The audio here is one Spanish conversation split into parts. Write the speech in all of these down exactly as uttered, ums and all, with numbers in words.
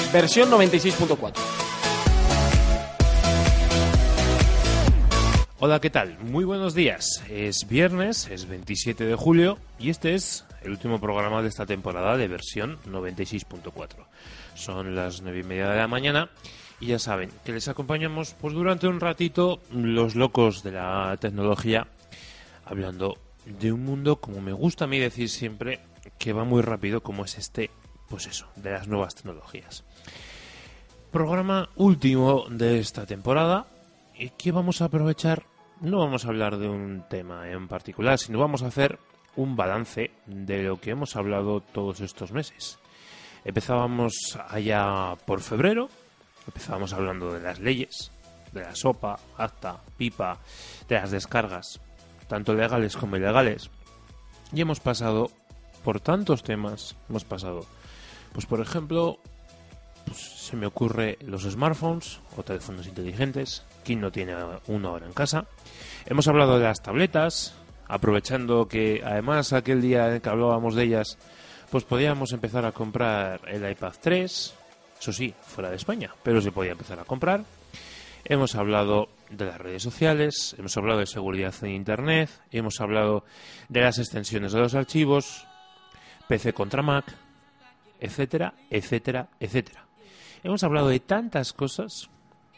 versión noventa y seis punto cuatro. Hola, ¿qué tal? Muy buenos días. Es viernes, es veintisiete de julio y este es el último programa de esta temporada de versión noventa y seis punto cuatro. Son las nueve y media de la mañana y ya saben que les acompañamos pues durante un ratito los locos de la tecnología, hablando de un mundo, como me gusta a mí decir siempre, que va muy rápido, como es este, pues eso, de las nuevas tecnologías. Programa último de esta temporada. ¿Y qué vamos a aprovechar? No vamos a hablar de un tema en particular, sino vamos a hacer un balance de lo que hemos hablado todos estos meses. Empezábamos allá por febrero, empezábamos hablando de las leyes, de la SOPA, ACTA, PIPA, de las descargas, tanto legales como ilegales. Y hemos pasado por tantos temas, hemos pasado, pues por ejemplo, pues se me ocurre los smartphones o teléfonos inteligentes. ¿Quién no tiene uno ahora en casa? Hemos hablado de las tabletas, aprovechando que además aquel día en que hablábamos de ellas, pues podíamos empezar a comprar el iPad tres, eso sí, fuera de España, pero se podía empezar a comprar. Hemos hablado de las redes sociales, hemos hablado de seguridad en Internet, hemos hablado de las extensiones de los archivos, P C contra Mac, etcétera, etcétera, etcétera. Hemos hablado de tantas cosas.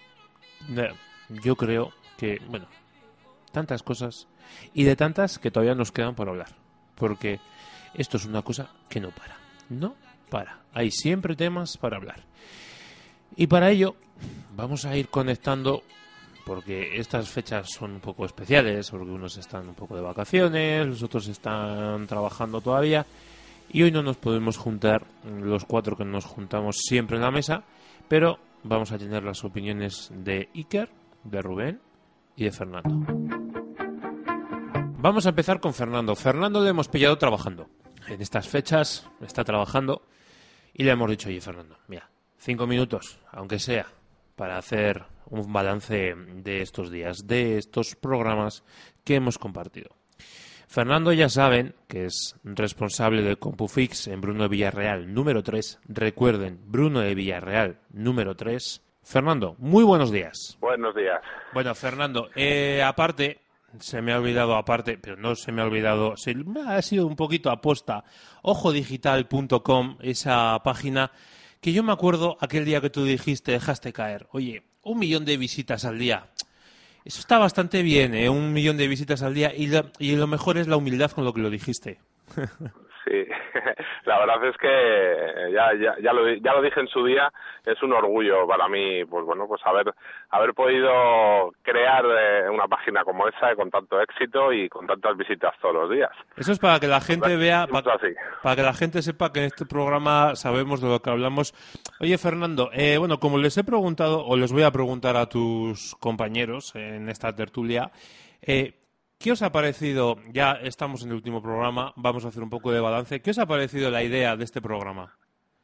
Yo creo que, bueno, tantas cosas y de tantas que todavía nos quedan por hablar, porque esto es una cosa que no para, no para, hay siempre temas para hablar. Y para ello vamos a ir conectando, porque estas fechas son un poco especiales, porque unos están un poco de vacaciones, los otros están trabajando todavía, y hoy no nos podemos juntar los cuatro que nos juntamos siempre en la mesa, pero vamos a tener las opiniones de Iker, de Rubén y de Fernando. Vamos a empezar con Fernando. Fernando le hemos pillado trabajando. En estas fechas está trabajando y le hemos dicho, oye Fernando, mira, cinco minutos, aunque sea, para hacer un balance de estos días, de estos programas que hemos compartido. Fernando, ya saben que es responsable de CompuFix en Bruno de Villarreal número tres. Recuerden, Bruno de Villarreal número tres. Fernando, muy buenos días. Buenos días. Bueno, Fernando, eh, aparte, se me ha olvidado aparte, pero no se me ha olvidado, se, ha sido un poquito aposta, ojo digital punto com, esa página que yo me acuerdo aquel día que tú dijiste, dejaste caer, oye, un millón de visitas al día. Eso está bastante bien, ¿eh? Un millón de visitas al día y lo, y lo mejor es la humildad con lo que lo dijiste. Sí, la verdad es que ya, ya, ya, lo, ya lo dije en su día, es un orgullo para mí, pues bueno, pues haber, haber podido crear eh, una página como esa con tanto éxito y con tantas visitas todos los días. Eso es para que la gente vea, para, así. para que la gente sepa que en este programa sabemos de lo que hablamos. Oye, Fernando, eh, bueno, como les he preguntado, o les voy a preguntar a tus compañeros en esta tertulia, eh, ¿qué os ha parecido? Ya estamos en el último programa, vamos a hacer un poco de balance. ¿Qué os ha parecido la idea de este programa?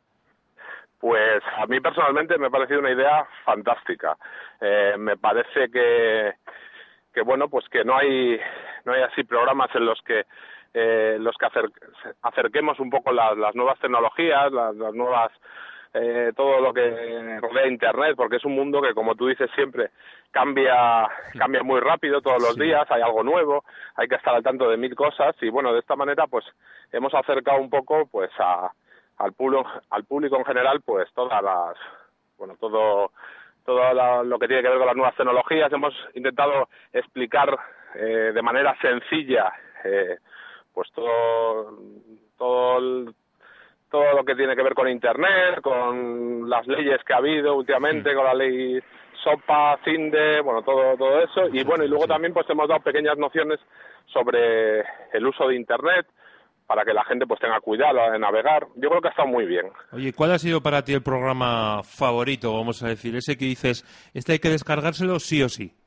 Pues a mí personalmente me ha parecido una idea fantástica. Eh, me parece que, que bueno, pues que no hay no hay así programas en los que eh, los que acer, acerquemos un poco las, las nuevas tecnologías, las, las nuevas eh, todo lo que rodea Internet, porque es un mundo que, como tú dices siempre, cambia cambia muy rápido todos los Sí. días, hay algo nuevo, hay que estar al tanto de mil cosas y bueno, de esta manera pues hemos acercado un poco pues a al público al público en general pues todas las bueno todo todo la, lo que tiene que ver con las nuevas tecnologías. Hemos intentado explicar eh, de manera sencilla eh, pues todo todo el, todo lo que tiene que ver con Internet, con las leyes que ha habido últimamente, con la ley SOPA, CINDE, bueno, todo todo eso. Y bueno, y luego también pues hemos dado pequeñas nociones sobre el uso de Internet para que la gente pues tenga cuidado de navegar. Yo creo que ha estado muy bien. Oye, ¿cuál ha sido para ti el programa favorito, vamos a decir? Ese que dices, este hay que descargárselo sí o sí.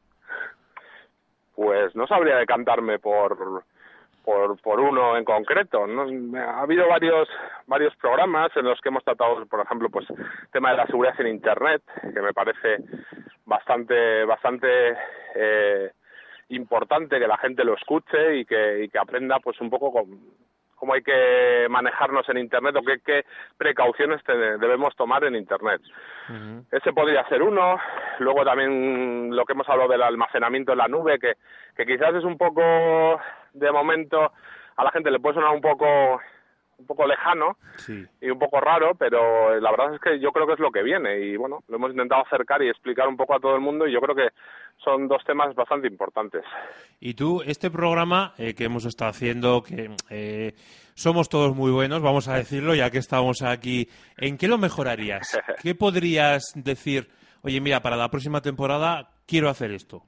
Pues no sabría decantarme por... Por, por uno en concreto, ¿no? Ha habido varios varios programas en los que hemos tratado, por ejemplo, pues tema de la seguridad en Internet, que me parece bastante bastante eh, importante que la gente lo escuche y que y que aprenda pues un poco con, cómo hay que manejarnos en Internet o qué, qué precauciones te, debemos tomar en Internet. Uh-huh. Ese podría ser uno. Luego también lo que hemos hablado del almacenamiento en la nube, que, que quizás es un poco, de momento, a la gente le puede sonar un poco... un poco lejano sí. y un poco raro, pero la verdad es que yo creo que es lo que viene y bueno, lo hemos intentado acercar y explicar un poco a todo el mundo y yo creo que son dos temas bastante importantes. Y tú, este programa eh, que hemos estado haciendo, que eh, somos todos muy buenos, vamos a decirlo, ya que estamos aquí, ¿en qué lo mejorarías? ¿Qué podrías decir? Oye, mira, para la próxima temporada quiero hacer esto.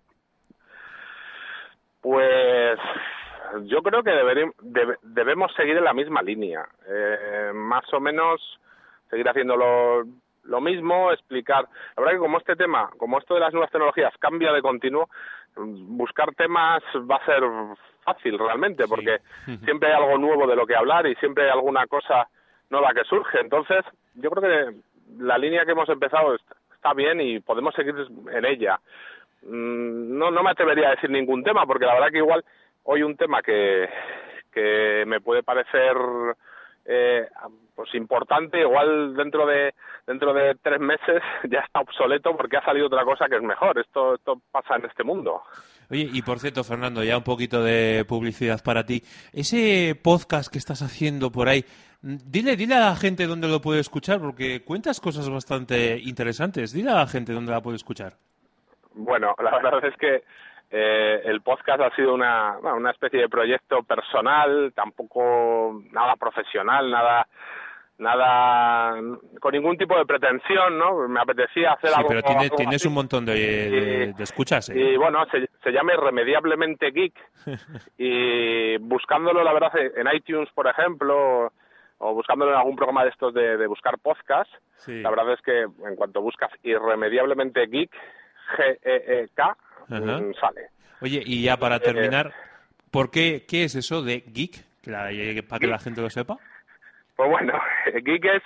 Pues... yo creo que deberim, debe, debemos seguir en la misma línea, eh, más o menos seguir haciendo lo, lo mismo, explicar. La verdad que como este tema, como esto de las nuevas tecnologías cambia de continuo, buscar temas va a ser fácil realmente, porque sí. siempre hay algo nuevo de lo que hablar y siempre hay alguna cosa nueva que surge. Entonces, yo creo que la línea que hemos empezado está, está bien y podemos seguir en ella. No, no me atrevería a decir ningún tema, porque la verdad que igual hoy un tema que, que me puede parecer eh, pues importante, igual dentro de dentro de tres meses ya está obsoleto porque ha salido otra cosa que es mejor. Esto, esto pasa en este mundo. Oye, y por cierto, Fernando, ya un poquito de publicidad para ti. Ese podcast que estás haciendo por ahí, dile, dile a la gente dónde lo puede escuchar, porque cuentas cosas bastante interesantes. Dile a la gente dónde la puede escuchar. Bueno, la verdad es que Eh, el podcast ha sido una, bueno, una especie de proyecto personal, tampoco nada profesional, nada nada con ningún tipo de pretensión, ¿no? Me apetecía hacer sí, algo. Pero tiene, algo tienes así. un montón de, de, de escuchas. ¿eh? Y bueno, se, se llama Irremediablemente Geek y buscándolo, la verdad, en iTunes, por ejemplo, o buscándolo en algún programa de estos de, de buscar podcast, sí. La verdad es que en cuanto buscas Irremediablemente Geek, G E E K, Uh-huh. sale. Oye, y ya para terminar, ¿por qué, qué es eso de geek? Que la, para que la gente lo sepa. Pues bueno, geek es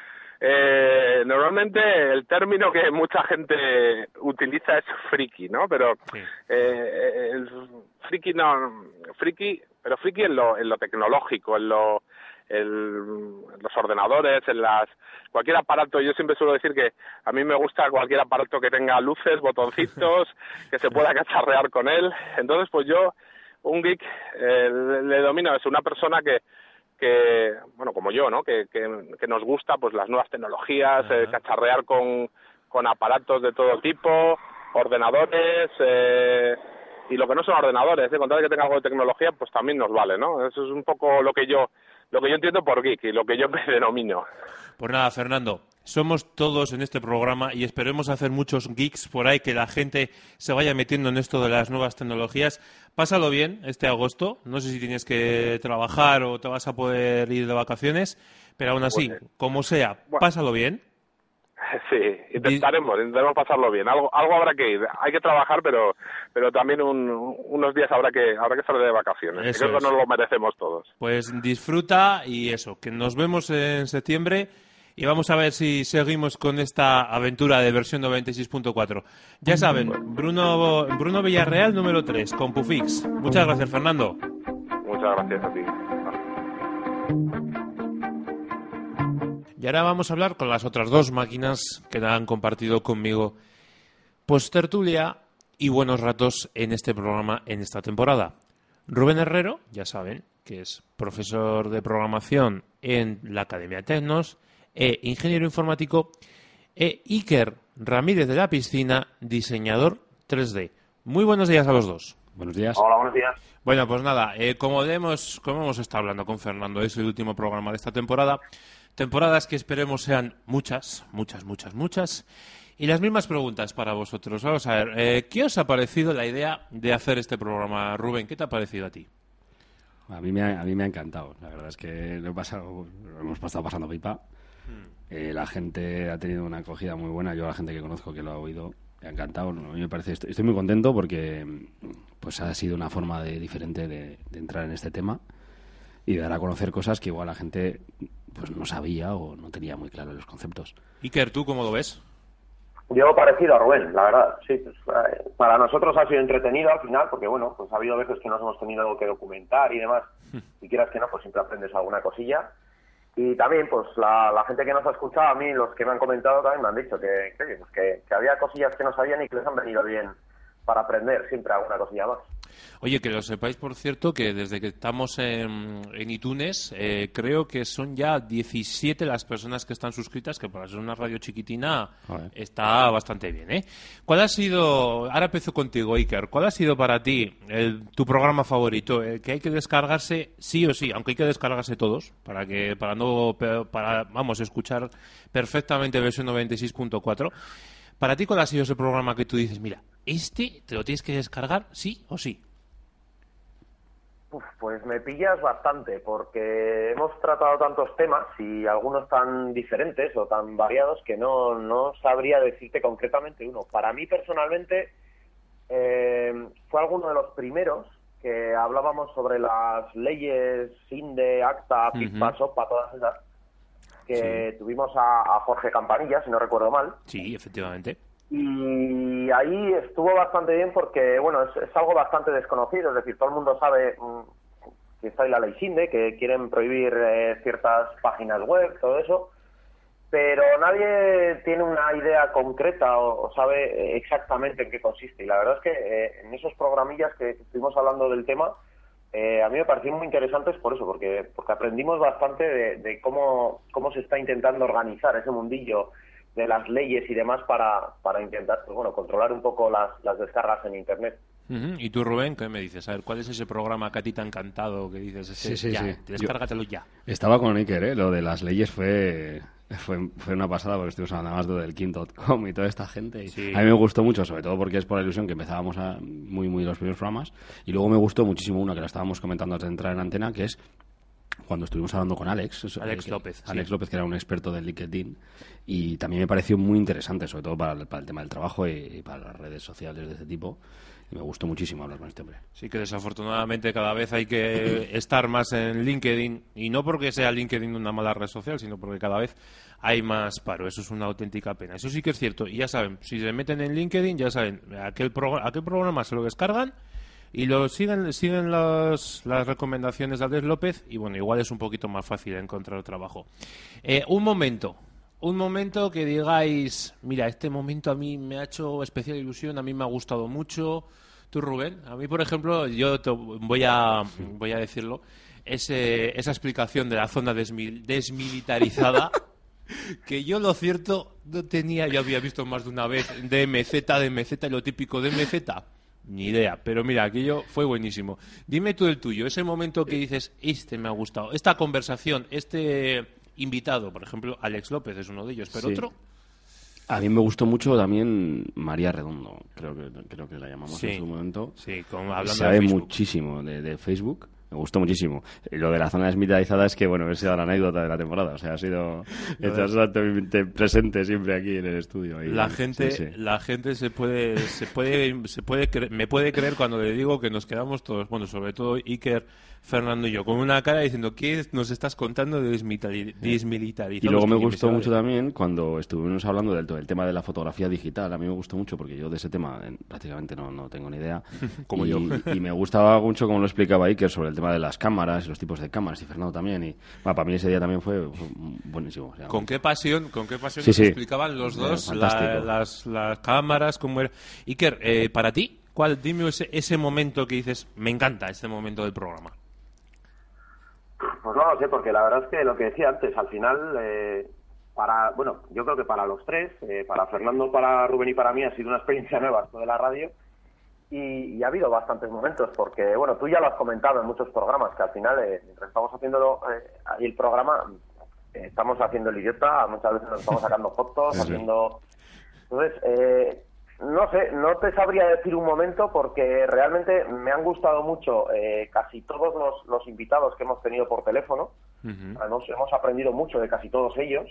eh, normalmente el término que mucha gente utiliza es friki, ¿no? Pero sí. eh, el friki no, friki, pero friki en lo, en lo tecnológico, en lo El, los ordenadores, en las cualquier aparato. Yo siempre suelo decir que a mí me gusta cualquier aparato que tenga luces, botoncitos, que se pueda cacharrear con él. Entonces, pues yo, un geek, eh, le domino, es una persona que, que bueno, como yo, ¿no? Que, que, que nos gusta pues las nuevas tecnologías, uh-huh. eh, cacharrear con, con aparatos de todo tipo, ordenadores, eh, y lo que no son ordenadores, de contar que tenga algo de tecnología, pues también nos vale, ¿no? Eso es un poco lo que yo lo que yo entiendo por geek y lo que yo me denomino. Pues nada, Fernando, somos todos en este programa y esperemos hacer muchos geeks por ahí, que la gente se vaya metiendo en esto de las nuevas tecnologías. Pásalo bien este agosto, no sé si tienes que trabajar o te vas a poder ir de vacaciones, pero aún así, pues, como sea, bueno. Pásalo bien. Sí, intentaremos, intentaremos pasarlo bien. Algo, algo habrá que ir. Hay que trabajar, pero, pero también un, unos días habrá que, habrá que estar de vacaciones. Eso creo es. que nos lo merecemos todos. Pues disfruta y eso, que nos vemos en septiembre y vamos a ver si seguimos con esta aventura de versión noventa y seis punto cuatro. Ya saben, Bruno, Bruno Villarreal número tres, con Pufix. Muchas gracias, Fernando. Muchas gracias a ti. Y ahora vamos a hablar con las otras dos máquinas que han compartido conmigo post-tertulia y buenos ratos en este programa en esta temporada. Rubén Herrero, ya saben, que es profesor de programación en la Academia Tecnos, e ingeniero informático, e Iker Ramírez de la Piscina, diseñador tres D. Muy buenos días a los dos. Buenos días. Hola, buenos días. Bueno, pues nada, eh, como, hemos, como hemos estado hablando con Fernando, es el último programa de esta temporada. Temporadas que esperemos sean muchas, muchas, muchas, muchas. Y las mismas preguntas para vosotros. Vamos a ver, eh, ¿qué os ha parecido la idea de hacer este programa? Rubén, ¿qué te ha parecido a ti? A mí me ha, a mí me ha encantado. La verdad es que lo he pasado, lo hemos estado pasando pipa. Hmm. Eh, la gente ha tenido una acogida muy buena. Yo a la gente que conozco que lo ha oído, me ha encantado. A mí me parece, estoy, estoy muy contento porque pues ha sido una forma de, diferente de, de entrar en este tema y de dar a conocer cosas que igual la gente pues no sabía o no tenía muy claros los conceptos. Iker, ¿tú cómo lo ves? Yo parecido a Rubén, la verdad, sí. Pues, para nosotros ha sido entretenido al final, porque bueno, pues ha habido veces que nos hemos tenido algo que documentar y demás. Si quieras que no, pues siempre aprendes alguna cosilla. Y también, pues la, la gente que nos ha escuchado, a mí, los que me han comentado también me han dicho que, que, pues, que, que había cosillas que no sabían y que les han venido bien para aprender siempre alguna cosilla más. Oye, que lo sepáis, por cierto, que desde que estamos en, en iTunes, eh, creo que son ya diecisiete las personas que están suscritas, que para ser una radio chiquitina Joder. Está bastante bien, ¿eh? ¿Cuál ha sido, ahora empiezo contigo, Iker, cuál ha sido para ti el, tu programa favorito, el que hay que descargarse sí o sí, aunque hay que descargarse todos, para que para no, para, vamos, escuchar perfectamente versión noventa y seis punto cuatro? Para ti, ¿cuál ha sido ese programa que tú dices, mira, este te lo tienes que descargar sí o sí? Uf, pues me pillas bastante, porque hemos tratado tantos temas y algunos tan diferentes o tan variados que no, no sabría decirte concretamente uno. Para mí, personalmente, eh, fue alguno de los primeros que hablábamos sobre las leyes SINDE, ACTA, PIPA, uh-huh. SOPA, todas esas, que sí. tuvimos a, a Jorge Campanilla, si no recuerdo mal. Sí, efectivamente. Y ahí estuvo bastante bien porque, bueno, es, es algo bastante desconocido, es decir, todo el mundo sabe mmm, que está ahí la ley SINDE, que quieren prohibir eh, ciertas páginas web, todo eso, pero nadie tiene una idea concreta o, o sabe exactamente en qué consiste. Y la verdad es que eh, en esos programillas que estuvimos hablando del tema, eh, a mí me parecieron muy interesantes por eso, porque porque aprendimos bastante de, de cómo, cómo se está intentando organizar ese mundillo de las leyes y demás para, para intentar, pues bueno, controlar un poco las, las descargas en Internet. Uh-huh. ¿Y tú, Rubén, qué me dices? A ver, ¿cuál es ese programa que a ti te ha encantado que dices, ese, sí, sí, ya, sí. descárgatelo Yo ya? Estaba con Iker, ¿eh? Lo de las leyes fue, fue, fue una pasada, porque estuvimos hablando más de del King punto com y toda esta gente. Y sí. A mí me gustó mucho, sobre todo porque es por la ilusión que empezábamos a muy, muy los primeros programas. Y luego me gustó muchísimo una que la estábamos comentando antes de entrar en antena, que es cuando estuvimos hablando con Alex, Alex que, López, Alex sí. López, que era un experto del LinkedIn, y también me pareció muy interesante, sobre todo para el, para el tema del trabajo y, y para las redes sociales de este tipo. Y me gustó muchísimo hablar con este hombre. Sí, que desafortunadamente cada vez hay que estar más en LinkedIn, y no porque sea LinkedIn una mala red social, sino porque cada vez hay más paro. Eso es una auténtica pena. Eso sí que es cierto. Y ya saben, si se meten en LinkedIn, ya saben, aquel, progr- aquel programa se lo descargan y lo siguen siguen los, las recomendaciones de Alex López, y bueno, igual es un poquito más fácil encontrar trabajo. Eh, un momento, un momento que digáis, mira, este momento a mí me ha hecho especial ilusión, a mí me ha gustado mucho. Tú, Rubén, a mí, por ejemplo, yo te voy a voy a decirlo, ese, esa explicación de la zona desmil, desmilitarizada, que yo, lo cierto, no tenía, yo había visto más de una vez D M Z, D M Z, y lo típico de D M Z. Ni idea, pero mira, aquello fue buenísimo. Dime tú el tuyo, ese momento que dices, este me ha gustado, esta conversación, este invitado, por ejemplo, Alex López es uno de ellos, pero sí. Otro... A mí me gustó mucho también María Redondo, creo que creo que la llamamos sí, en su momento. Sí, con, hablando Sabe de Facebook. muchísimo de, de Facebook. Me gustó muchísimo. Y lo de la zona desmilitarizada es que, bueno, ha sido la anécdota de la temporada. O sea, ha sido exactamente presente siempre aquí en el estudio. Y, la gente, sí, sí. la gente se puede, se puede, se puede, cre- me puede creer cuando le digo que nos quedamos todos, bueno, sobre todo Iker, Fernando y yo, con una cara diciendo, ¿qué nos estás contando de desmilitari- desmilitarizar? Y luego me gustó mucho también cuando estuvimos hablando del, del tema de la fotografía digital. A mí me gustó mucho porque yo de ese tema prácticamente no, no tengo ni idea. Como y, yo. Y me gustaba mucho como lo explicaba Iker sobre el tema de las cámaras y los tipos de cámaras, y Fernando también. Y bueno, para mí ese día también fue, fue buenísimo. O sea, ¿Con qué pasión, con qué pasión sí, nos sí. explicaban los dos la, las, las cámaras? Cómo era. Iker, eh, para ti, ¿cuál, dime ese, ese momento que dices, me encanta este momento del programa? Pues no lo sé, porque la verdad es que lo que decía antes, al final, eh, para, bueno, yo creo que para los tres, eh, para Fernando, para Rubén y para mí, ha sido una experiencia nueva esto de la radio, y, y ha habido bastantes momentos, porque, bueno, tú ya lo has comentado en muchos programas, que al final, eh, mientras estamos haciéndolo eh, ahí el programa, eh, estamos haciendo el idiota, muchas veces nos estamos sacando fotos, haciendo... Entonces, eh, no sé, no te sabría decir un momento, porque realmente me han gustado mucho eh, casi todos los, los invitados que hemos tenido por teléfono. Uh-huh. Hemos, hemos aprendido mucho de casi todos ellos.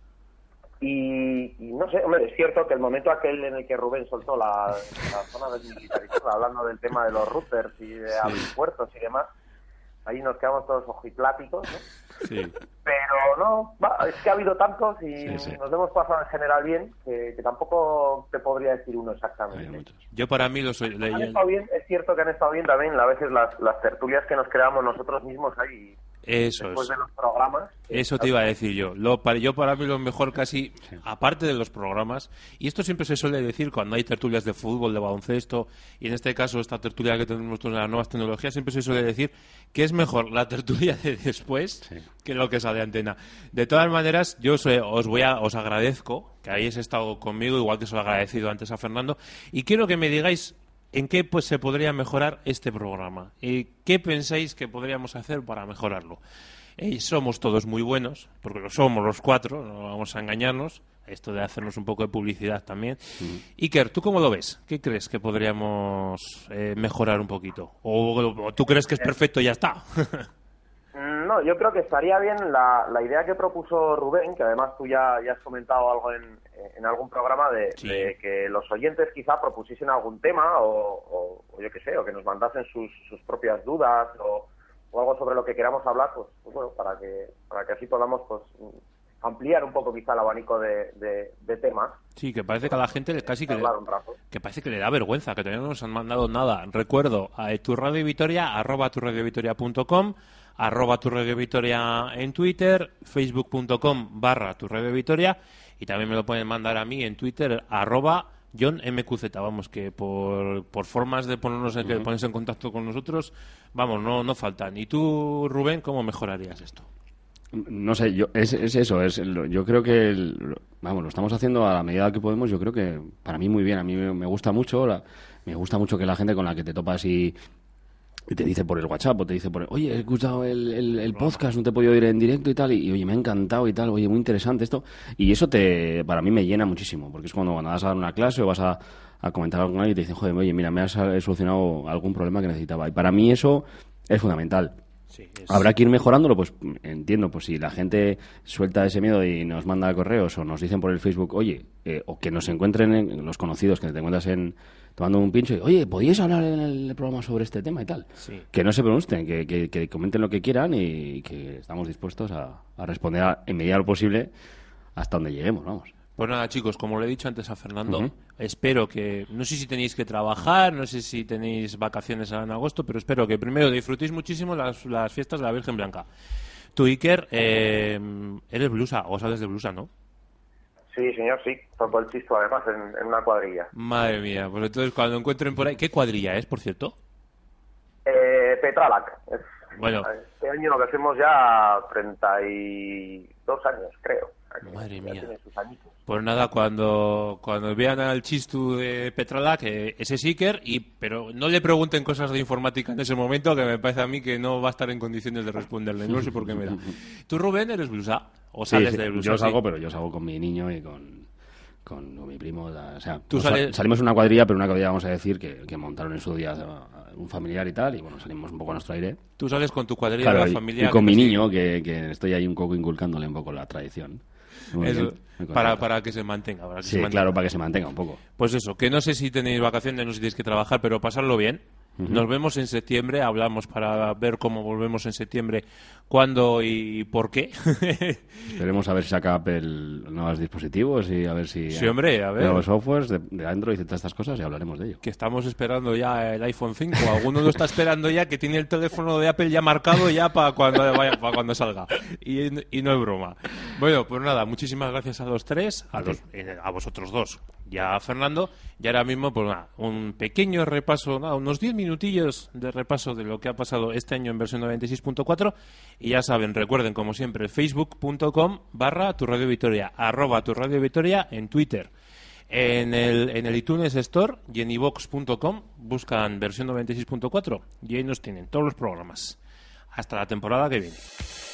Y, y no sé, hombre, es cierto que el momento aquel en el que Rubén soltó la, la zona desmilitarizada, hablando del tema de los routers y de sí. abrir puertos y demás, ahí nos quedamos todos ojipláticos, ¿no? Sí. Pero no, va, es que ha habido tantos y Sí, sí. nos hemos pasado en general bien, que, que tampoco te podría decir uno exactamente. Yo para mí los... Han estado bien, es cierto que han estado bien también a veces las, las tertulias que nos creamos nosotros mismos ahí Eso después es. de los programas. Eso te iba a decir yo. Lo, para, yo para mí lo mejor casi, Sí. aparte de los programas, y esto siempre se suele decir cuando hay tertulias de fútbol, de baloncesto, y en este caso esta tertulia que tenemos con las nuevas tecnologías, siempre se suele decir que es mejor la tertulia de después Sí. que lo que sale de antena. De todas maneras, yo os, os voy a, os agradezco que hayáis estado conmigo, igual que os lo he agradecido antes a Fernando, y quiero que me digáis en qué pues se podría mejorar este programa y qué pensáis que podríamos hacer para mejorarlo. Eh, somos todos muy buenos, porque lo somos los cuatro, no vamos a engañarnos. Esto de hacernos un poco de publicidad también. Mm. Iker, ¿tú cómo lo ves? ¿Qué crees que podríamos eh, mejorar un poquito? ¿O, o tú crees que es perfecto y ya está? No, yo creo que estaría bien la, la idea que propuso Rubén, que además tú ya, ya has comentado algo en, en algún programa, de, Sí. de que los oyentes quizá propusiesen algún tema o, o, o yo qué sé, o que nos mandasen sus, sus propias dudas o, o algo sobre lo que queramos hablar, pues, pues bueno, para que, para que así podamos pues ampliar un poco quizá el abanico de, de, de temas. Sí, que parece que a la gente le- casi que le, Hablar un rato. que parece que le da vergüenza, que todavía no nos han mandado nada. Recuerdo, a tu radio Vitoria, arroba tu radio vitoria punto com, arroba tu radio Vitoria en Twitter, facebook.com barra tu radio Vitoria, y también me lo pueden mandar a mí en Twitter, arroba John M Q Z. Vamos, que por, por formas de ponernos en, que ponerse en contacto con nosotros, vamos, no, no faltan. ¿Y tú, Rubén, cómo mejorarías esto? No sé, yo es, es eso, es lo- yo creo que el- vamos, lo estamos haciendo a la medida que podemos. Yo creo que para mí muy bien, a mí me, me gusta mucho, la- me gusta mucho que la gente con la que te topas y, y te dice por el WhatsApp o te dice por, oye, he escuchado el, el, el podcast, no te he podido ir en directo y tal, y, y, oye, me ha encantado y tal, oye, muy interesante esto, y eso te para mí me llena muchísimo, porque es cuando, cuando vas a dar una clase o vas a, a comentar algo con alguien y te dicen, joder, oye, mira, me has eh, solucionado algún problema que necesitaba, y para mí eso es fundamental. Sí, es- Habrá que ir mejorándolo, pues entiendo, pues si la gente suelta ese miedo y nos manda correos o nos dicen por el Facebook, oye, eh, o que nos encuentren en, los conocidos, que te encuentras en tomando un pincho y, oye, ¿podíais hablar en el programa sobre este tema y tal? Sí. Que no se pronuncien, que, que, que comenten lo que quieran y que estamos dispuestos a, a responder a, en medida de lo posible hasta donde lleguemos, vamos. Pues nada, chicos, como le he dicho antes a Fernando, Ujú. espero que, no sé si tenéis que trabajar, no sé si tenéis vacaciones en agosto, pero espero que primero disfrutéis muchísimo las, las fiestas de la Virgen Blanca. Tú, Iker, eh, eres blusa, o sales de blusa, ¿no? Sí, señor, sí. Toco el chisto además en, en una cuadrilla. Madre mía, pues entonces cuando encuentren por ahí... ¿Qué cuadrilla es, por cierto? Eh, Petralac. Es- Bueno. Este año lo que hacemos ya treinta y dos años, creo. O sea que Madre ya mía. tiene sus añitos. Pues nada, cuando, cuando vean al chistu de Petralac, eh, ese es Iker, y, pero no le pregunten cosas de informática en ese momento, que me parece a mí que no va a estar en condiciones de responderle. No sé por qué me da. ¿Tú, Rubén, eres blusa? ¿O sales Sí, sí, de blusa? yo Sí. salgo, pero yo salgo con mi niño y con, con, con mi primo. la- o sea, Tú nos sal- sales- salimos en una cuadrilla, pero una cuadrilla, vamos a decir, que, que montaron en su día a- a un familiar y tal, y bueno, salimos un poco a nuestro aire. Tú sales con tu cuadrilla Claro, de la y- familia. y con que mi te- niño, que, que estoy ahí un poco inculcándole un poco la tradición. Muy Eso, bien, muy para, contento. para que se mantenga. Para que se Sí, mantenga. claro, para que se mantenga un poco. Pues eso, que no sé si tenéis vacaciones, no sé si tenéis que trabajar, pero pasarlo bien. Nos vemos en septiembre, hablamos para ver cómo volvemos en septiembre, cuándo y por qué. Esperemos a ver si saca Apple nuevos dispositivos y a ver si... Sí, hombre, a ver. Nuevos softwares de, de Android y todas estas cosas y hablaremos de ello. Que estamos esperando ya el iPhone cinco. Alguno lo está esperando ya, que tiene el teléfono de Apple ya marcado ya para cuando vaya, para cuando salga. Y, y no es broma. Bueno, pues nada, muchísimas gracias a los tres, a, los, eh, a vosotros dos, ya a Fernando. Y ahora mismo, pues nada, un pequeño repaso, nada, unos diez minutillos de repaso de lo que ha pasado este año en versión noventa y seis punto cuatro. Y ya saben, recuerden, como siempre, facebook.com barra tu radio Vitoria, arroba tu radio Vitoria en Twitter. En el, en el iTunes Store y en iVox punto com buscan versión noventa y seis punto cuatro y ahí nos tienen todos los programas. Hasta la temporada que viene.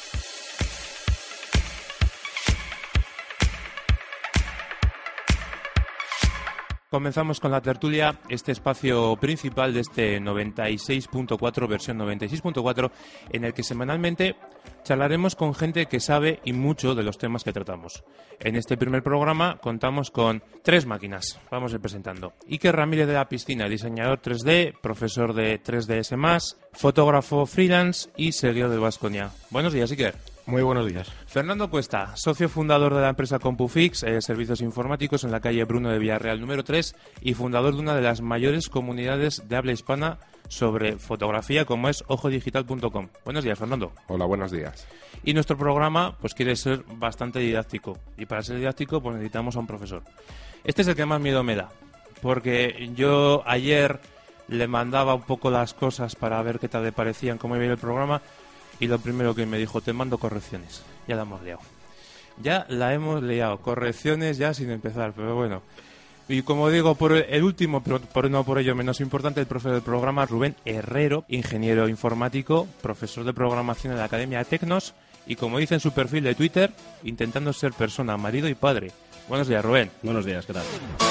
Comenzamos con la tertulia, este espacio principal de este noventa y seis punto cuatro, versión noventa y seis punto cuatro, en el que semanalmente charlaremos con gente que sabe y mucho de los temas que tratamos. En este primer programa contamos con tres máquinas. Vamos a ir presentando. Iker Ramírez de la Piscina, diseñador tres D, profesor de tres D S más, fotógrafo freelance y seguidor del Baskonia. Buenos días, Iker. Muy buenos días. Fernando Cuesta, socio fundador de la empresa CompuFix, eh, servicios informáticos en la calle Bruno de Villarreal número tres y fundador de una de las mayores comunidades de habla hispana sobre fotografía como es ojo digital punto com. Buenos días, Fernando. Hola, buenos días. Y nuestro programa pues quiere ser bastante didáctico y para ser didáctico pues necesitamos a un profesor. Este es el que más miedo me da, porque yo ayer le mandaba un poco las cosas para ver qué tal le parecían, cómo iba el programa, y lo primero que me dijo, te mando correcciones. Ya la hemos liado. Ya la hemos liado. Correcciones ya sin empezar, pero bueno. Y como digo, por el último, pero por, no por ello menos importante, el profe del programa, Rubén Herrero, ingeniero informático, profesor de programación en la Academia Tecnos, y como dice en su perfil de Twitter, intentando ser persona, marido y padre. Buenos días, Rubén. Buenos días, ¿qué tal?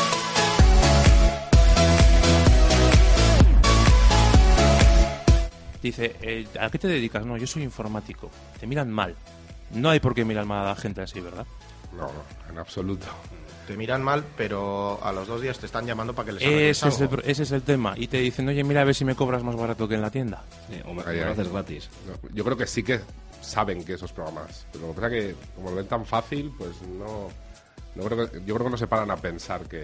Dice, eh, ¿a qué te dedicas? No, yo soy informático. Te miran mal. No hay por qué mirar mal a la gente así, ¿verdad? No, no, en absoluto. Te miran mal, pero a los dos días te están llamando para que les ese es, el, ese es el tema. Y te dicen, oye, mira a ver si me cobras más barato que en la tienda. Sí, o me, me lo haces gratis. Yo creo que sí que saben que esos programas. Pero lo que pasa es que, como lo ven tan fácil, pues no... no creo que, yo creo que no se paran a pensar que,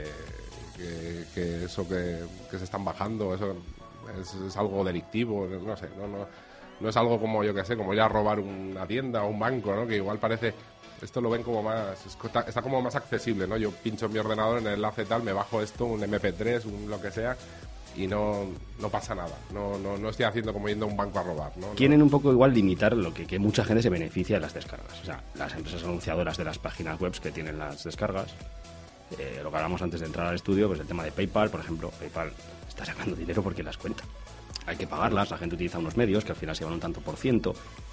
que, que eso que, que se están bajando, eso... Es, es algo delictivo, no sé, no, no, no es algo como, yo que sé, como ya robar una tienda o un banco, ¿no? Que igual parece, esto lo ven como más, está, está como más accesible, ¿no? Yo pincho en mi ordenador en el enlace tal, me bajo esto, un eme pe tres, un lo que sea, y no, no pasa nada, no, no, no estoy haciendo como yendo a un banco a robar, ¿no? Quieren un poco igual limitar lo que, que mucha gente se beneficia de las descargas, o sea, las empresas anunciadoras de las páginas web que tienen las descargas, eh, lo que hablamos antes de entrar al estudio, pues el tema de PayPal, por ejemplo, PayPal está sacando dinero porque las cuenta. Hay que pagarlas, la gente utiliza unos medios que al final se llevan un tanto por ciento.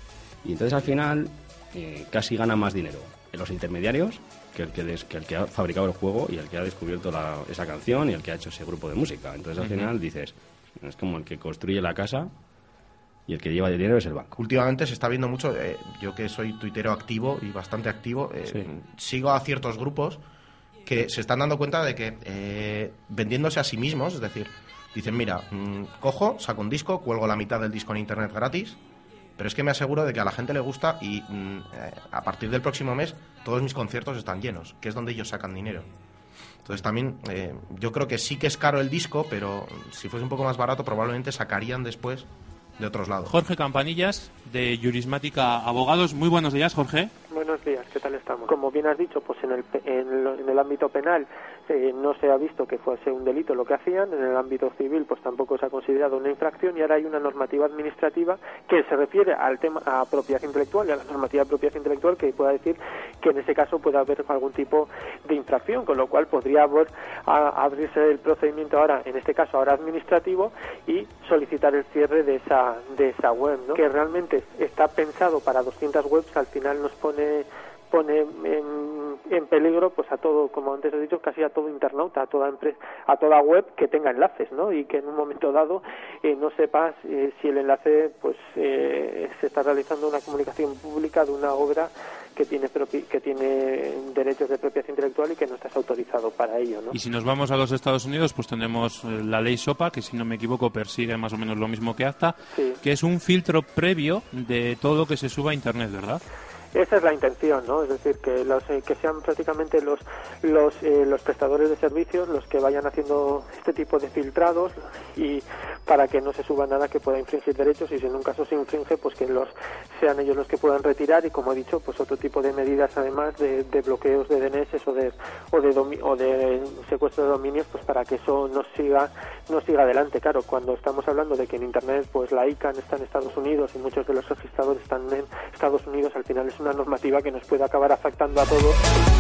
Y entonces al final eh, casi gana más dinero en los intermediarios que el que, des, que el que ha fabricado el juego y el que ha descubierto la, esa canción y el que ha hecho ese grupo de música. Entonces al uh-huh. final dices, es como el que construye la casa y el que lleva el dinero es el banco. Últimamente se está viendo mucho, eh, yo que soy tuitero activo y bastante activo, eh, sí. sigo a ciertos grupos que se están dando cuenta de que eh, vendiéndose a sí mismos, es decir, dicen, mira, mmm, cojo, saco un disco, cuelgo la mitad del disco en internet gratis, pero es que me aseguro de que a la gente le gusta y mmm, eh, a partir del próximo mes todos mis conciertos están llenos, que es donde ellos sacan dinero. Entonces también eh, yo creo que sí que es caro el disco, pero si fuese un poco más barato probablemente sacarían después de otros lados. Jorge Campanillas, de Jurismática Abogados. Muy buenos días, Jorge. Buenos días, ¿qué tal estamos? Como bien has dicho, pues en el, en, lo, en el ámbito penal eh, no se ha visto que fuese un delito lo que hacían, en el ámbito civil pues tampoco se ha considerado una infracción y ahora hay una normativa administrativa que se refiere al tema a propiedad intelectual y a la normativa de propiedad intelectual que pueda decir que en ese caso puede haber algún tipo de infracción, con lo cual podría haber, a, abrirse el procedimiento ahora, en este caso ahora administrativo, y solicitar el cierre de esa, de esa web, ¿no? Que realmente está pensado para doscientas webs, al final nos pone pone en, en peligro pues a todo, como antes he dicho, casi a todo internauta, a toda empresa, a toda web que tenga enlaces, ¿no? Y que en un momento dado eh, no sepas eh, si el enlace pues eh, se está realizando una comunicación pública de una obra que tiene propi- que tiene derechos de propiedad intelectual y que no estás autorizado para ello, ¿no? Y si nos vamos a los Estados Unidos, pues tenemos la ley SOPA, que si no me equivoco persigue más o menos lo mismo que ACTA, sí. que es un filtro previo de todo lo que se suba a Internet, ¿verdad? Esa es la intención, ¿no? Es decir, que los eh, que sean prácticamente los los eh, los prestadores de servicios los que vayan haciendo este tipo de filtrados y para que no se suba nada que pueda infringir derechos y si en un caso se infringe, pues que los sean ellos los que puedan retirar y como he dicho, pues otro tipo de medidas además de, de bloqueos de D N S o de o de domi- o de secuestro de dominios, pues para que eso no siga no siga adelante. Claro, cuando estamos hablando de que en Internet, pues la I C A N está en Estados Unidos y muchos de los registradores están en Estados Unidos, al final es una normativa que nos puede acabar afectando a todos.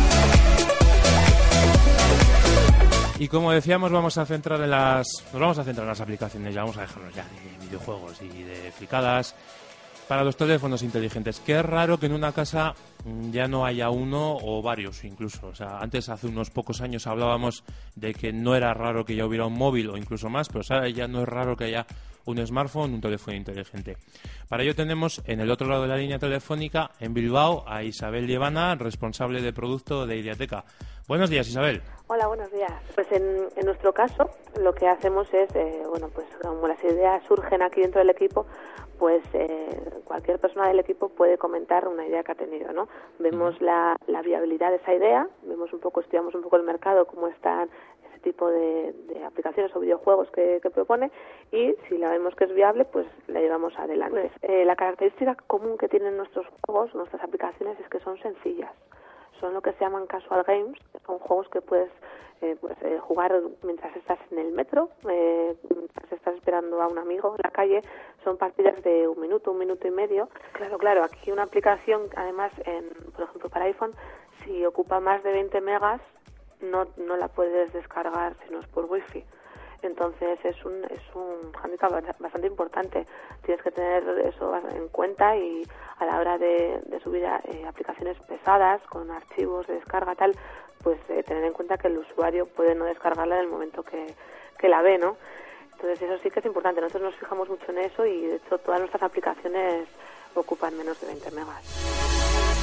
Y como decíamos, vamos a centrar en las nos vamos a centrar en las aplicaciones, ya vamos a dejarnos ya de videojuegos y de fricadas para los teléfonos inteligentes. Qué raro que en una casa ya no haya uno o varios incluso. O sea, antes, hace unos pocos años, hablábamos de que no era raro que ya hubiera un móvil o incluso más, pero ahora ya no es raro que haya un smartphone, un teléfono inteligente. Para ello tenemos en el otro lado de la línea telefónica, en Bilbao, a Isabel Llevana, responsable de producto de Ideateca. Buenos días, Isabel. Hola, buenos días. Pues en, en nuestro caso, lo que hacemos es, eh, bueno, pues como las ideas surgen aquí dentro del equipo, pues eh, cualquier persona del equipo puede comentar una idea que ha tenido, ¿no? Vemos la, la viabilidad de esa idea, vemos un poco, estudiamos un poco el mercado, cómo están ese tipo de, de aplicaciones o videojuegos que, que propone, y si la vemos que es viable, pues la llevamos adelante. Pues, eh, la característica común que tienen nuestros juegos, nuestras aplicaciones, es que son sencillas. Son lo que se llaman casual games, son juegos que puedes eh, pues, eh, jugar mientras estás en el metro, eh, mientras estás esperando a un amigo en la calle. Son partidas de un minuto, un minuto y medio. Claro, claro, aquí una aplicación, además, en, por ejemplo, para iPhone, si ocupa más de veinte megas, no, no la puedes descargar si no es por wifi. Entonces es un es un hándicap bastante importante. Tienes que tener eso en cuenta, y a la hora de, de subir a, eh, aplicaciones pesadas con archivos de descarga tal, pues eh, tener en cuenta que el usuario puede no descargarla en el momento que, que la ve, ¿no? Entonces eso sí que es importante. Nosotros nos fijamos mucho en eso, y de hecho todas nuestras aplicaciones ocupan menos de veinte megas.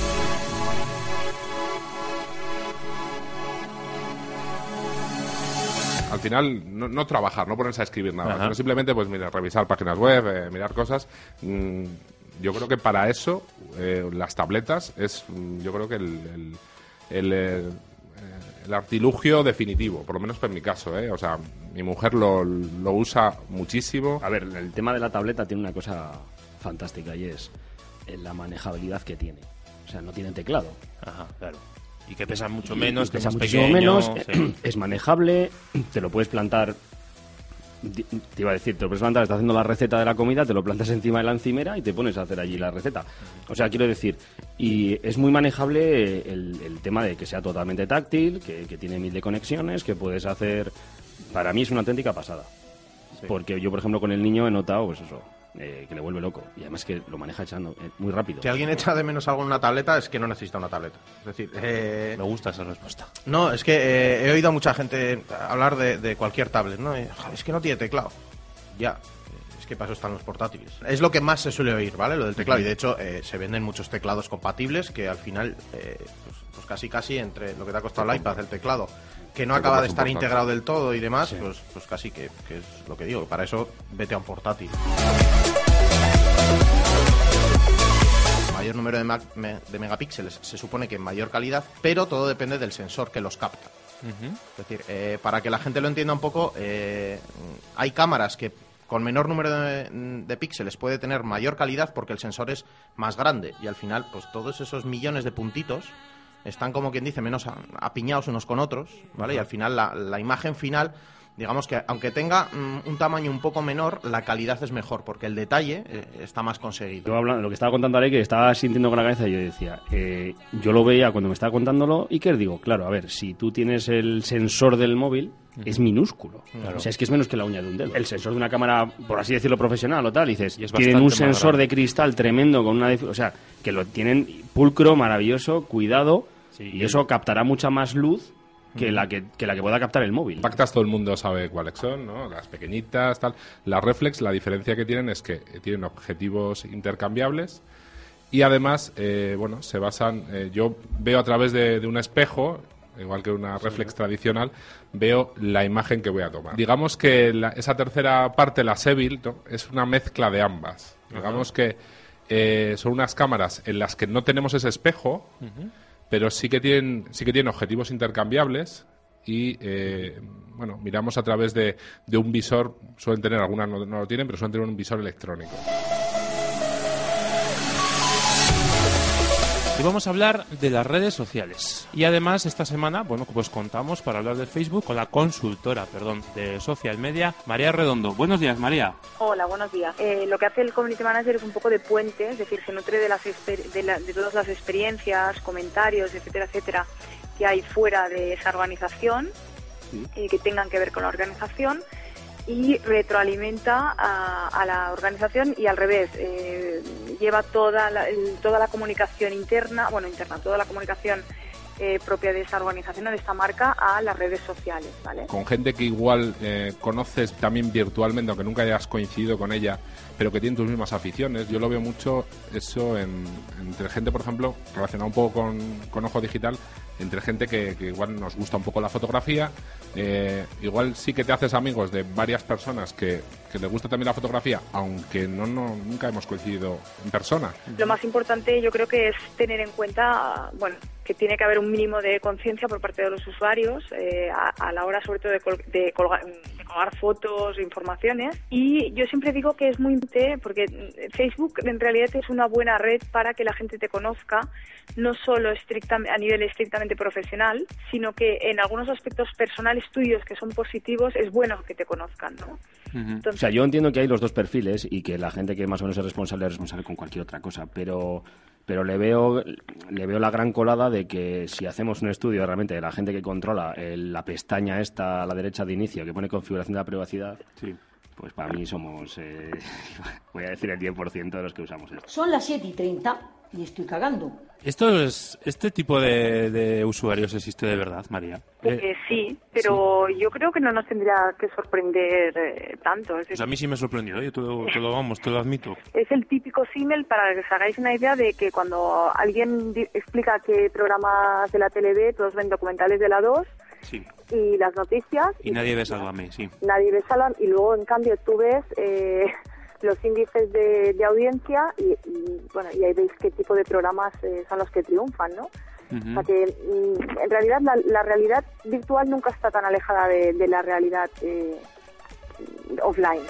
Al final, no, no trabajar, no ponerse a escribir nada, sino simplemente, pues mira, revisar páginas web, eh, mirar cosas. Mm, yo creo que para eso, eh, las tabletas es, yo creo que el, el, el, el, el artilugio definitivo, por lo menos en mi caso, ¿eh? O sea, mi mujer lo, lo usa muchísimo. A ver, el tema de la tableta tiene una cosa fantástica, y es la manejabilidad que tiene. O sea, no tiene teclado. Ajá, claro. Y que pesa mucho menos, y que es pesa más muchísimo pequeño, menos, sí. Es manejable, te lo puedes plantar, te iba a decir, te lo puedes plantar, estás haciendo la receta de la comida, te lo plantas encima de la encimera y te pones a hacer allí la receta. O sea, quiero decir, y es muy manejable el, el tema de que sea totalmente táctil, que, que tiene mil de conexiones, que puedes hacer... Para mí es una auténtica pasada. Sí. Porque yo, por ejemplo, con el niño he notado, pues eso... Eh, que le vuelve loco, y además que lo maneja echando eh, muy rápido. Si alguien echa de menos algo en una tableta, es que no necesita una tableta. Es decir, eh... me gusta esa respuesta. No, es que eh, he oído a mucha gente hablar de, de cualquier tablet, ¿no? Y, es que no tiene teclado. Ya, es que para eso están los portátiles. Es lo que más se suele oír, ¿vale? Lo del teclado. Y de hecho, eh, se venden muchos teclados compatibles que al final, eh, pues, pues casi casi entre lo que te ha costado el iPad, el teclado, que no acaba de estar integrado del todo y demás, sí. pues, pues casi que, que es lo que digo. Para eso, vete a un portátil. Mayor número de, ma- me- de megapíxeles se supone que en mayor calidad, pero todo depende del sensor que los capta. Uh-huh. Es decir, eh, para que la gente lo entienda un poco, eh, hay cámaras que con menor número de, de píxeles puede tener mayor calidad porque el sensor es más grande, y al final pues todos esos millones de puntitos están, como quien dice, menos a, apiñados unos con otros, ¿vale? Uh-huh. Y al final la, la imagen final, digamos que aunque tenga mm, un tamaño un poco menor, la calidad es mejor porque el detalle eh, está más conseguido. Yo hablando, lo que estaba contando ahora, que estaba sintiendo con la cabeza, y yo decía, eh, yo lo veía cuando me estaba contándolo, y que digo, claro, a ver, si tú tienes el sensor del móvil, uh-huh. es minúsculo. Claro. O sea, es que es menos que la uña de un dedo. El sensor de una cámara, por así decirlo, profesional o tal, dices, y tienen un sensor de cristal tremendo con una... O sea, que lo tienen pulcro, maravilloso, cuidado, sí, y eso captará mucha más luz que la que, que la que pueda captar el móvil. Compactas, todo el mundo sabe cuáles son, ¿no? Las pequeñitas, tal. Las reflex, la diferencia que tienen es que tienen objetivos intercambiables, y además, eh, bueno, se basan... Eh, yo veo a través de, de un espejo, igual que una reflex sí. tradicional, veo la imagen que voy a tomar. Digamos que la, esa tercera parte, la Seville, ¿no? Es una mezcla de ambas. Uh-huh. Digamos que eh, son unas cámaras en las que no tenemos ese espejo, uh-huh. pero sí que tienen sí que tienen objetivos intercambiables, y eh, bueno, miramos a través de, de un visor. Suelen tener, algunas no, no lo tienen, pero suelen tener un visor electrónico. Y vamos a hablar de las redes sociales. Y además esta semana, bueno, pues contamos para hablar de Facebook con la consultora, perdón, de social media, María Redondo. Buenos días, María. Hola, buenos días. Eh, lo que hace el Community Manager es un poco de puente, es decir, se nutre de, las exper- de, la, de todas las experiencias, comentarios, etcétera, etcétera, que hay fuera de esa organización, sí. eh, que tengan que ver con la organización, y retroalimenta a, a la organización, y al revés, eh, lleva toda la, el, toda la comunicación interna, bueno, interna, toda la comunicación eh, propia de esta organización o de esta marca a las redes sociales, ¿vale? Con gente que igual eh, conoces también virtualmente, aunque nunca hayas coincidido con ella, pero que tienen tus mismas aficiones. Yo lo veo mucho eso en, entre gente, por ejemplo, relacionado un poco con, con Ojo Digital, entre gente que, que igual nos gusta un poco la fotografía, eh, igual sí que te haces amigos de varias personas que, que les gusta también la fotografía, aunque no, no nunca hemos coincidido en persona. Lo más importante yo creo que es tener en cuenta, bueno, que tiene que haber un mínimo de conciencia por parte de los usuarios eh, a, a la hora sobre todo de, col- de, colgar, de colgar fotos, informaciones, y yo siempre digo que es muy importante porque Facebook en realidad es una buena red para que la gente te conozca, no solo estrictamente, a nivel estrictamente profesional, sino que en algunos aspectos personales tuyos que son positivos es bueno que te conozcan, ¿no? Uh-huh. Entonces, o sea, yo entiendo que hay los dos perfiles y que la gente que más o menos es responsable es responsable con cualquier otra cosa, pero pero le veo le veo la gran colada de que si hacemos un estudio realmente de la gente que controla el, la pestaña esta a la derecha de inicio que pone configuración de la privacidad, sí, pues para mí somos, eh, voy a decir el diez por ciento de los que usamos esto. Son las siete y treinta y estoy cagando. Esto es, ¿Este tipo de, de usuarios existe de verdad, María? Eh, sí, pero sí. Yo creo que no nos tendría que sorprender eh, tanto. Es pues a mí sí me sorprendió, yo te lo, te lo vamos, te lo admito. Es el típico símil para que os hagáis una idea de que cuando alguien di- explica qué programas de la tele ve, todos ven documentales de la dos. Sí. Y las noticias. Y, y nadie ve Sálvame, sí. Nadie ve Sálvame, y luego en cambio tú ves eh, los índices de, de audiencia y, y bueno, y ahí veis qué tipo de programas eh, son los que triunfan, ¿no? Uh-huh. O sea que mm, en realidad la, la realidad virtual nunca está tan alejada de, de la realidad eh, offline.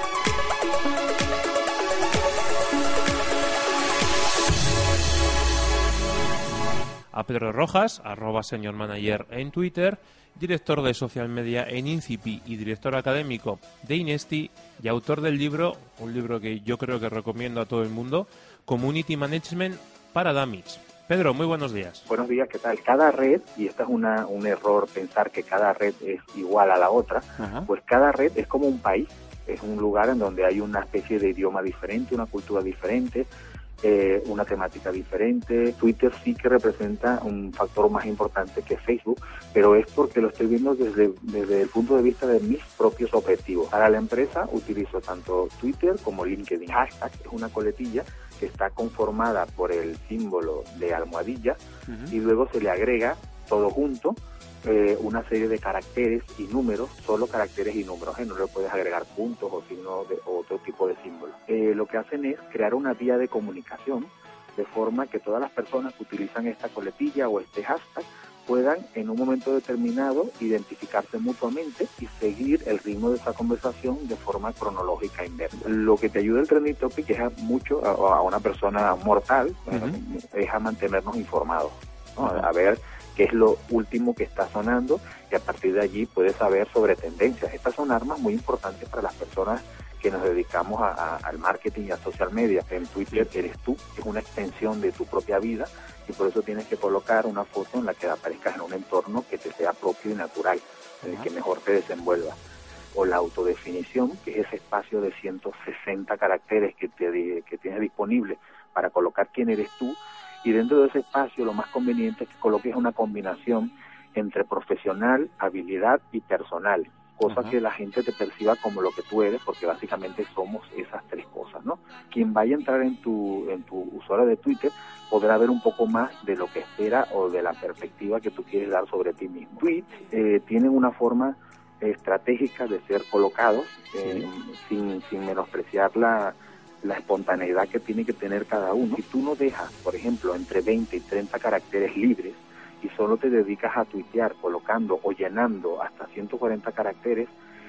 A Pedro Rojas, arroba señor manager en Twitter, director de social media en Incipi y director académico de Inesti y autor del libro, un libro que yo creo que recomiendo a todo el mundo, Community Management para Dummies. Pedro, muy buenos días. Buenos días, ¿qué tal? Cada red, y esto es una, un error pensar que cada red es igual a la otra, Ajá. pues cada red es como un país, es un lugar en donde hay una especie de idioma diferente, una cultura diferente, Eh, una temática diferente. Twitter sí que representa un factor más importante que Facebook, pero es porque lo estoy viendo desde, desde el punto de vista de mis propios objetivos. Para la empresa utilizo tanto Twitter como LinkedIn. Hashtag es una coletilla que está conformada por el símbolo de almohadilla uh-huh. y luego se le agrega todo junto Eh, una serie de caracteres y números, solo caracteres y números, ¿eh? No le puedes agregar puntos o signos de o otro tipo de símbolos. Eh, lo que hacen es crear una vía de comunicación de forma que todas las personas que utilizan esta coletilla o este hashtag puedan en un momento determinado identificarse mutuamente y seguir el ritmo de esa conversación de forma cronológica inversa. Lo que te ayuda el trending topic es a mucho a, a una persona mortal, uh-huh. es a mantenernos informados, ¿no? Uh-huh. A ver qué es lo último que está sonando y a partir de allí puedes saber sobre tendencias. Estas son armas muy importantes para las personas que nos dedicamos a, a, al marketing y a social media. En Twitter eres tú, es una extensión de tu propia vida y por eso tienes que colocar una foto en la que aparezcas en un entorno que te sea propio y natural, en el que mejor te desenvuelvas. O la autodefinición, que es ese espacio de ciento sesenta caracteres que, te, que tienes disponible para colocar quién eres tú. Y dentro de ese espacio lo más conveniente es que coloques una combinación entre profesional, habilidad y personal, cosa uh-huh. que la gente te perciba como lo que tú eres, porque básicamente somos esas tres cosas, ¿no? Quien vaya a entrar en tu en tu usuario de Twitter podrá ver un poco más de lo que espera o de la perspectiva que tú quieres dar sobre ti mismo. Tweets eh, tienen una forma estratégica de ser colocados eh, sí. sin, sin menospreciar la la espontaneidad que tiene que tener cada uno. Si tú no dejas, por ejemplo, entre veinte y treinta caracteres libres y solo te dedicas a tuitear colocando o llenando hasta ciento cuarenta caracteres,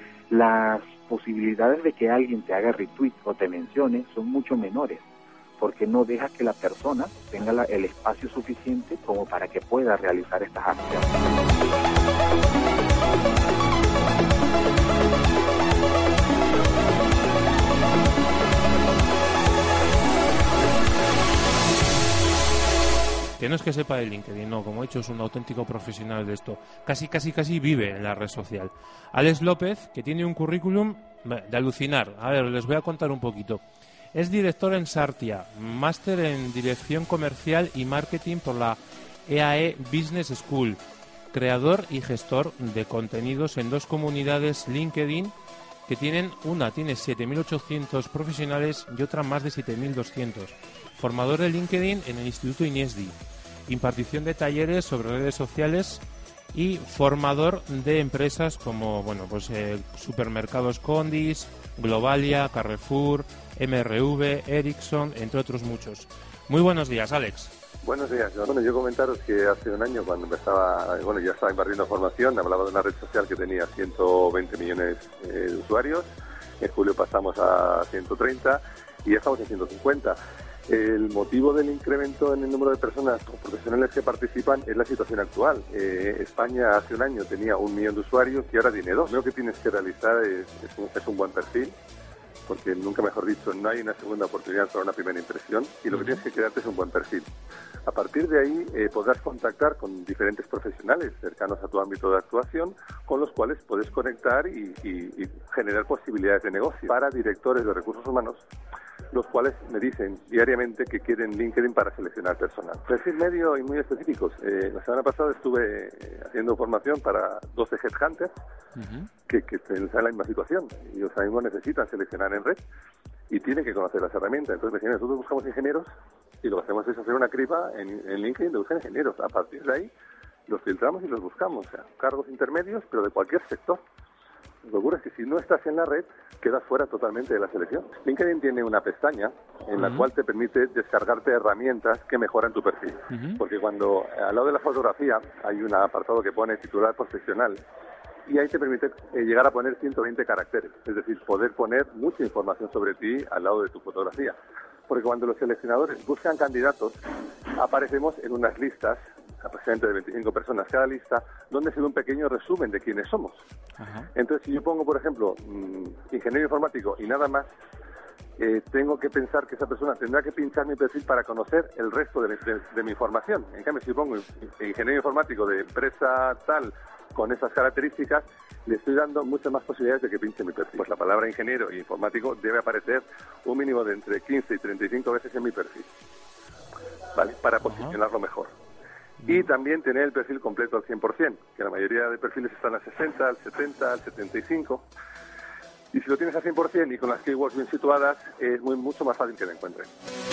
las posibilidades de que alguien te haga retweet o te mencione son mucho menores, porque no dejas que la persona tenga la, el espacio suficiente como para que pueda realizar estas acciones. Que no es que sepa de LinkedIn, no, como he dicho, es un auténtico profesional de esto. Casi, casi, casi vive en la red social. Alex López, que tiene un currículum de alucinar. A ver, les voy a contar un poquito. Es director en Sartia, máster en Dirección Comercial y Marketing por la E A E Business School, creador y gestor de contenidos en dos comunidades LinkedIn que tienen, una tiene siete mil ochocientos profesionales y otra más de siete mil doscientos. Formador de LinkedIn en el Instituto INESDI, impartición de talleres sobre redes sociales y formador de empresas como bueno pues eh, Supermercados Condis, Globalia, Carrefour, M R V, Ericsson, entre otros muchos. Muy buenos días, Alex. Buenos días. Bueno, yo comentaros que hace un año cuando empezaba, bueno, ya estaba impartiendo formación, hablaba de una red social que tenía ciento veinte millones eh, de usuarios. En julio pasamos a ciento treinta y ya estamos en ciento cincuenta. El motivo del incremento en el número de personas o profesionales que participan es la situación actual. Eh, España hace un año tenía un millón de usuarios y ahora tiene dos. Lo que tienes que realizar es, es, un, es un buen perfil, porque nunca mejor dicho, no hay una segunda oportunidad para una primera impresión y lo que tienes que crearte es un buen perfil. A partir de ahí eh, podrás contactar con diferentes profesionales cercanos a tu ámbito de actuación con los cuales puedes conectar y, y, y generar posibilidades de negocio para directores de recursos humanos, los cuales me dicen diariamente que quieren LinkedIn para seleccionar personal. Perfil medio y muy específicos. Eh, la semana pasada estuve eh, haciendo formación para doce headhunters uh-huh. que, que están en la misma situación. Ellos ahora mismo necesitan seleccionar en red y tienen que conocer las herramientas. Entonces me dicen, nosotros buscamos ingenieros y lo que hacemos es hacer una criba en, en LinkedIn de buscar ingenieros. A partir de ahí los filtramos y los buscamos. O sea, cargos intermedios, pero de cualquier sector. Lo que ocurre es que si no estás en la red, quedas fuera totalmente de la selección. LinkedIn tiene una pestaña en uh-huh. la cual te permite descargarte herramientas que mejoran tu perfil. Uh-huh. Porque cuando al lado de la fotografía hay un apartado que pone titular profesional y ahí te permite eh, llegar a poner ciento veinte caracteres. Es decir, poder poner mucha información sobre ti al lado de tu fotografía. Porque cuando los seleccionadores buscan candidatos, aparecemos en unas listas, aproximadamente de veinticinco personas cada lista, donde se ve un pequeño resumen de quiénes somos. Ajá. Entonces, si yo pongo, por ejemplo, mmm, ingeniero informático y nada más, eh, tengo que pensar que esa persona tendrá que pinchar mi perfil para conocer el resto de, de, de mi información. En cambio, si pongo ingeniero informático de empresa tal, con esas características, le estoy dando muchas más posibilidades de que pinche mi perfil. Pues la palabra ingeniero e informático debe aparecer un mínimo de entre quince y treinta y cinco veces en mi perfil, ¿vale? Para posicionarlo mejor. Y también tener el perfil completo al cien por ciento, que la mayoría de perfiles están al sesenta, al setenta, al setenta y cinco. Y si lo tienes al cien por ciento y con las keywords bien situadas, es muy, mucho más fácil que te encuentren.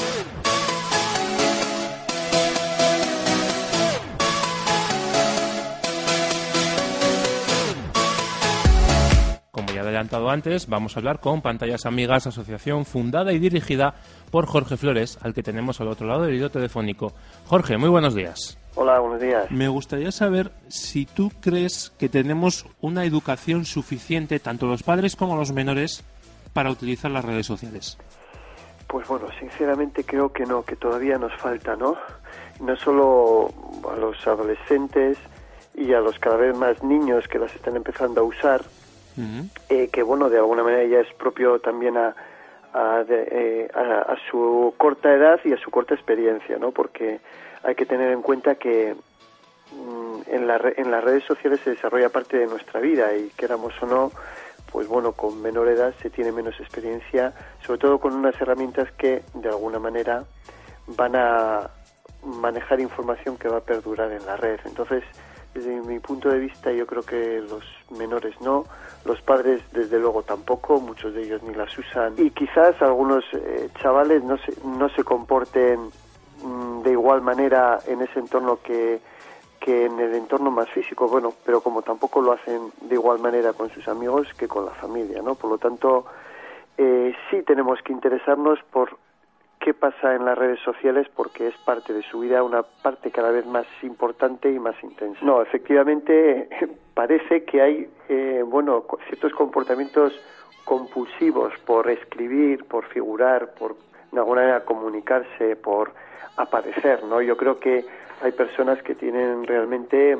Como ya he adelantado antes, vamos a hablar con Pantallas Amigas, asociación fundada y dirigida por Jorge Flores, al que tenemos al otro lado del hilo telefónico. Jorge, muy buenos días. Hola, buenos días. Me gustaría saber si tú crees que tenemos una educación suficiente, tanto los padres como los menores, para utilizar las redes sociales. Pues bueno, sinceramente creo que no, que todavía nos falta, ¿no? No solo a los adolescentes y a los cada vez más niños que las están empezando a usar, uh-huh. eh, que bueno, de alguna manera ya es propio también a, a, de, eh, a, a su corta edad y a su corta experiencia, ¿no? Porque hay que tener en cuenta que mmm, en, la, en las redes sociales se desarrolla parte de nuestra vida y queramos o no, pues bueno, con menor edad se tiene menos experiencia, sobre todo con unas herramientas que de alguna manera van a manejar información que va a perdurar en la red. Entonces, desde mi punto de vista, yo creo que los menores no, los padres desde luego tampoco, muchos de ellos ni las usan, y quizás algunos eh, chavales no se, no se comporten mmm, de igual manera en ese entorno que, que en el entorno más físico, bueno, pero como tampoco lo hacen de igual manera con sus amigos que con la familia, ¿no? Por lo tanto, eh, sí tenemos que interesarnos por qué pasa en las redes sociales, porque es parte de su vida, una parte cada vez más importante y más intensa. No, efectivamente parece que hay, eh, bueno, ciertos comportamientos compulsivos por escribir, por figurar, por de alguna manera comunicarse, por aparecer, ¿no? Yo creo que hay personas que tienen realmente,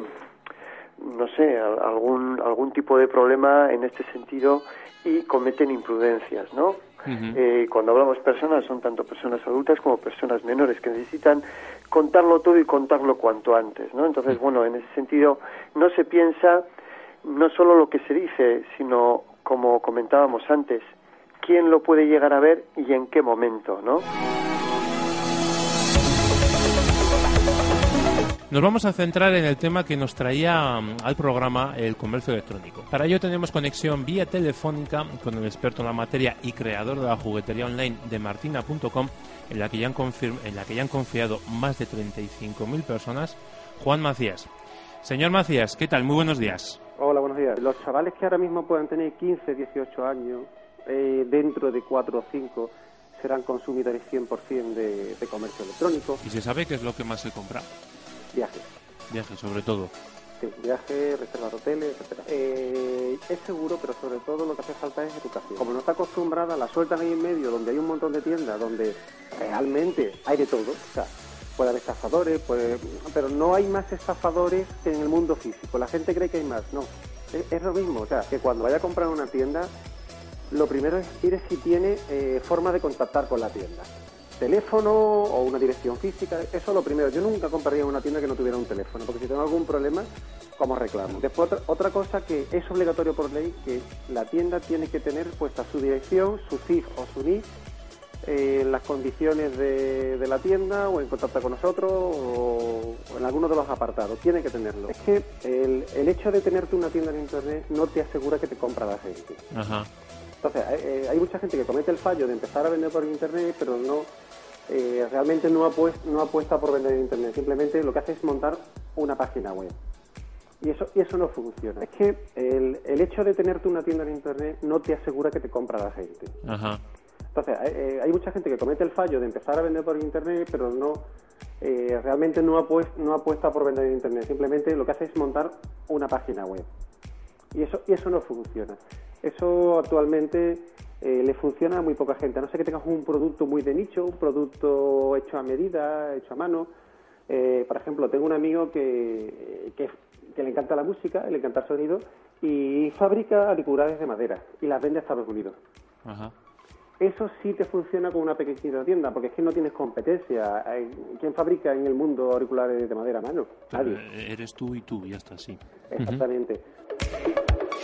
no sé, algún algún tipo de problema en este sentido y cometen imprudencias, ¿no? Uh-huh. Eh, cuando hablamos personas, son tanto personas adultas como personas menores que necesitan contarlo todo y contarlo cuanto antes, ¿no? Entonces, bueno, en ese sentido no se piensa no solo lo que se dice, sino, como comentábamos antes, quién lo puede llegar a ver y en qué momento, ¿no? Nos vamos a centrar en el tema que nos traía um, al programa, el comercio electrónico. Para ello tenemos conexión vía telefónica con el experto en la materia y creador de la juguetería online de martina punto com, en la que ya han, confirm- en la que ya han confiado más de treinta y cinco mil personas, Juan Macías. Señor Macías, ¿qué tal? Muy buenos días. Hola, buenos días. Los chavales que ahora mismo puedan tener quince, dieciocho años, eh, dentro de cuatro o cinco, serán consumidores cien por ciento de, de comercio electrónico. ¿Y se sabe qué es lo que más se compra? Viajes. Viajes, sobre todo. Sí, viajes, reservas de hoteles, etcétera. Eh, es seguro, pero sobre todo lo que hace falta es educación. Como no está acostumbrada, la sueltan ahí en medio, donde hay un montón de tiendas, donde realmente hay de todo. O sea, puede haber estafadores, puede... pero no hay más estafadores que en el mundo físico. La gente cree que hay más. No, es, es lo mismo. O sea, que cuando vaya a comprar una tienda, lo primero es ir si tiene eh, forma de contactar con la tienda. Teléfono o una dirección física, eso es lo primero. Yo nunca compraría en una tienda que no tuviera un teléfono, porque si tengo algún problema, como reclamo. Después otra, otra cosa que es obligatorio por ley, que la tienda tiene que tener puesta su dirección, su C I F o su N I F, eh, en las condiciones de, de la tienda o en contacto con nosotros o, o en alguno de los apartados. Tiene que tenerlo. Es que el, el hecho de tenerte una tienda en internet no te asegura que te compra la gente. Ajá. Entonces, eh, hay mucha gente que comete el fallo de empezar a vender por internet, pero no eh, realmente no apuesta, no apuesta por vender en internet. Simplemente lo que hace es montar una página web. Y eso y eso no funciona. Es que el, el hecho de tenerte una tienda en internet no te asegura que te compra la gente. Ajá. Entonces, eh, hay mucha gente que comete el fallo de empezar a vender por internet, pero no eh, realmente no apuesta, no apuesta por vender en internet. Simplemente lo que hace es montar una página web. Y eso y eso no funciona. Eso actualmente eh, le funciona a muy poca gente. A no ser que tengas un producto muy de nicho, un producto hecho a medida, hecho a mano. Eh, por ejemplo, tengo un amigo que, que, que le encanta la música, le encanta el sonido y fabrica auriculares de madera y las vende a Estados Unidos. Ajá. Eso sí te funciona con una pequeñita tienda, porque es que no tienes competencia. ¿Quién fabrica en el mundo auriculares de madera a mano? Nadie. Eh, eres tú y tú, ya está, sí. Exactamente. Uh-huh.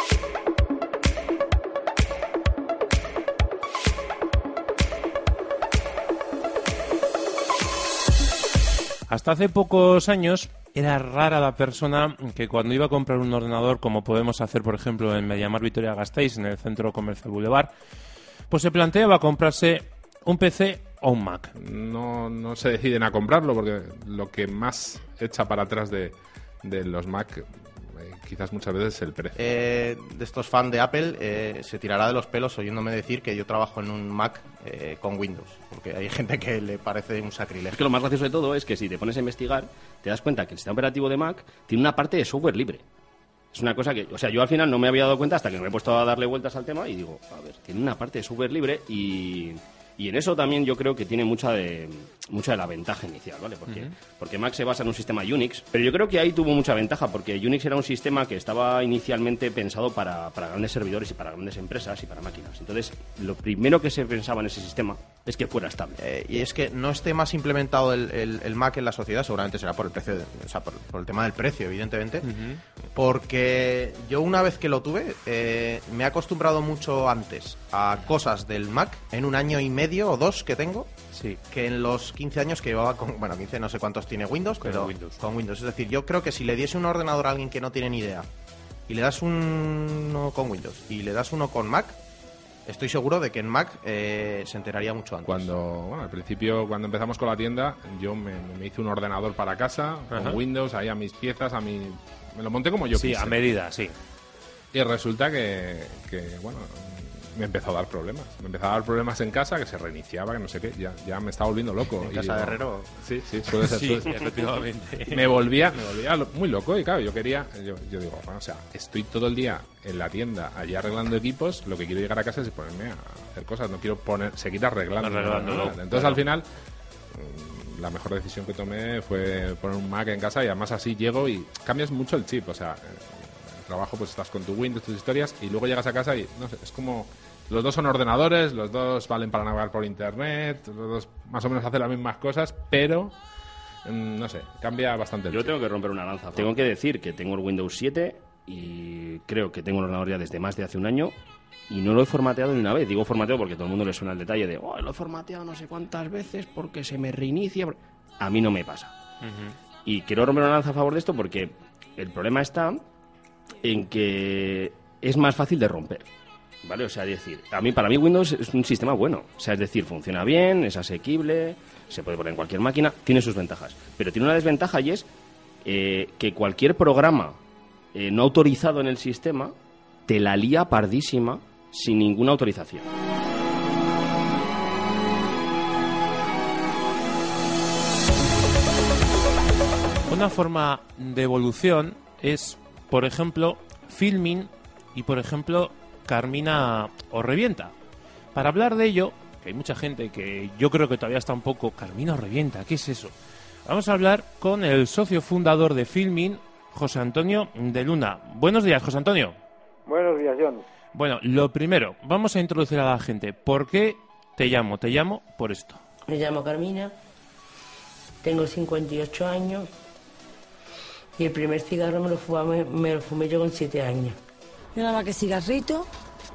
Hasta hace pocos años era rara la persona que cuando iba a comprar un ordenador, como podemos hacer, por ejemplo, en Mediamar Vitoria Gasteiz, en el Centro Comercial Boulevard, pues se planteaba comprarse un P C o un Mac. No, no se deciden a comprarlo porque lo que más echa para atrás de, de los Mac eh, quizás muchas veces es el precio. Eh, de estos fans de Apple eh, se tirará de los pelos oyéndome decir que yo trabajo en un Mac eh, con Windows, porque hay gente que le parece un sacrilegio. Es que lo más gracioso de todo es que si te pones a investigar, te das cuenta que el sistema operativo de Mac tiene una parte de software libre. Es una cosa que, o sea, yo al final no me había dado cuenta hasta que me he puesto a darle vueltas al tema y digo, a ver, tiene una parte de software libre y... Y en eso también yo creo que tiene mucha de mucha de la ventaja inicial, ¿vale? Porque, uh-huh. porque Mac se basa en un sistema Unix, pero yo creo que ahí tuvo mucha ventaja, porque Unix era un sistema que estaba inicialmente pensado para, para grandes servidores y para grandes empresas y para máquinas. Entonces, lo primero que se pensaba en ese sistema es que fuera estable. Eh, y es que no esté más implementado el, el, el Mac en la sociedad, seguramente será por el precio, de, o sea, por, por el tema del precio, evidentemente, uh-huh. porque yo una vez que lo tuve, eh, me he acostumbrado mucho antes a cosas del Mac en un año y medio medio o dos que tengo, sí, que en los quince años que llevaba con, bueno, quince no sé cuántos tiene Windows, con pero Windows. con Windows. Es decir, yo creo que si le diese un ordenador a alguien que no tiene ni idea y le das uno con Windows y le das uno con Mac, estoy seguro de que en Mac eh, se enteraría mucho antes. Cuando, bueno, al principio, cuando empezamos con la tienda, yo me, me hice un ordenador para casa, con Ajá. Windows, ahí a mis piezas, a mi... Me lo monté como yo sí, quise. Sí, a medida, sí. Y resulta que, que, bueno... me empezó a dar problemas. Me empezó a dar problemas en casa, que se reiniciaba, que no sé qué. Ya, ya me estaba volviendo loco. ¿En y casa digo, de Herrero? Sí, sí, suele ser. Sí, suele ser. efectivamente. Me volvía, me volvía muy loco y claro, yo quería... Yo, yo digo, bueno, o sea, estoy todo el día en la tienda, allí arreglando equipos, lo que quiero llegar a casa es ponerme a hacer cosas, no quiero poner seguir arreglando. arreglando nada. Entonces, claro. Al final, la mejor decisión que tomé fue poner un Mac en casa y además así llego y cambias mucho el chip, o sea... trabajo, pues estás con tu Windows, tus historias, y luego llegas a casa y, no sé, es como... Los dos son ordenadores, los dos valen para navegar por internet, los dos más o menos hacen las mismas cosas, pero, mmm, no sé, cambia bastante el Yo chip. tengo que romper una lanza. Tengo que decir que tengo el Windows siete y creo que tengo el ordenador ya desde más de hace un año y no lo he formateado ni una vez. Digo formateo porque a todo el mundo le suena el detalle de, oh, lo he formateado no sé cuántas veces porque se me reinicia. A mí no me pasa. Uh-huh. Y quiero romper una lanza a favor de esto porque el problema está en que es más fácil de romper, ¿vale? O sea, es decir, a mí, para mí Windows es un sistema bueno. O sea, es decir, funciona bien, es asequible, se puede poner en cualquier máquina, tiene sus ventajas. Pero tiene una desventaja y es eh, que cualquier programa eh, no autorizado en el sistema te la lía pardísima sin ninguna autorización. Una forma de evolución es, por ejemplo, Filmin y, por ejemplo, Carmina o Revienta. Para hablar de ello, que hay mucha gente que yo creo que todavía está un poco Carmina o Revienta, ¿qué es eso? Vamos a hablar con el socio fundador de Filmin, José Antonio de Luna. Buenos días, José Antonio. Buenos días, John. Bueno, lo primero, vamos a introducir a la gente. ¿Por qué te llamo? Te llamo por esto. Me llamo Carmina, tengo cincuenta y ocho años y el primer cigarro me lo fumé, me lo fumé yo con siete años. Yo nada más que cigarrito,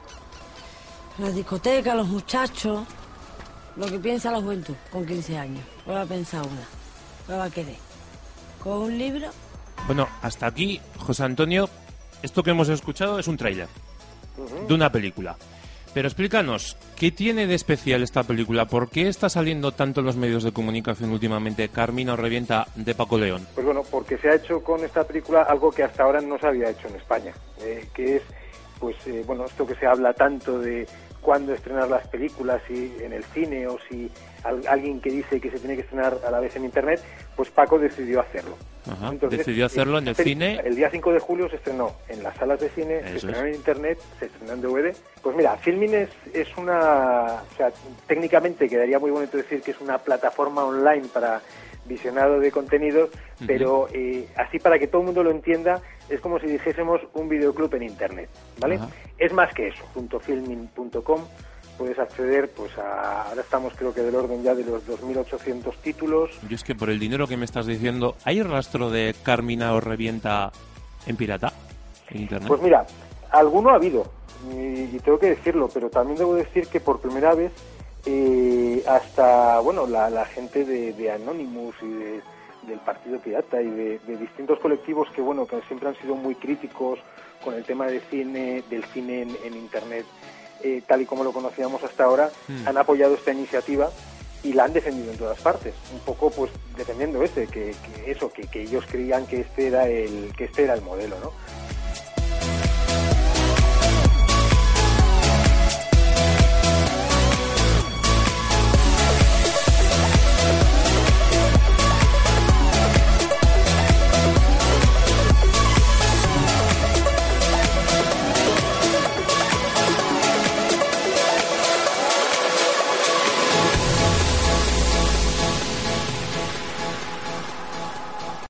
la discoteca, los muchachos, lo que piensa la juventud con quince años. No va a pensar una, no va a querer. Con un libro. Bueno, hasta aquí, José Antonio, esto que hemos escuchado es un tráiler uh-huh. de una película. Pero explícanos, ¿qué tiene de especial esta película? ¿Por qué está saliendo tanto en los medios de comunicación últimamente Carmina o Revienta de Paco León? Pues bueno, porque se ha hecho con esta película algo que hasta ahora no se había hecho en España, eh, que es, pues, eh, bueno, esto que se habla tanto de cuándo estrenar las películas, si en el cine o si al, alguien que dice que se tiene que estrenar a la vez en Internet, pues Paco decidió hacerlo. Ajá, Entonces, decidió hacerlo en el cine. El día cinco de julio se estrenó en las salas de cine, Eso se estrenó es. en Internet, se estrenó en D V D. Pues mira, Filmin es, es una... O sea, técnicamente quedaría muy bonito decir que es una plataforma online para visionado de contenidos, uh-huh. pero eh, así para que todo el mundo lo entienda, es como si dijésemos un videoclub en Internet, ¿vale? Uh-huh. Es más que eso, .filmin punto com. Puedes acceder, pues a, ahora estamos creo que del orden ya de los dos mil ochocientos títulos. Yo es que por el dinero que me estás diciendo, ¿hay rastro de Carmina o Revienta en pirata, en Internet? Pues mira, alguno ha habido, y, y tengo que decirlo, pero también debo decir que por primera vez, eh, hasta, bueno, la, la gente de, de Anonymous y de, del Partido Pirata y de, de distintos colectivos que, bueno, que siempre han sido muy críticos con el tema de cine, del cine en, en Internet, Eh, tal y como lo conocíamos hasta ahora, mm. han apoyado esta iniciativa y la han defendido en todas partes, un poco pues defendiendo este, que, que eso, que, que ellos creían que este era el que este era el modelo, ¿no?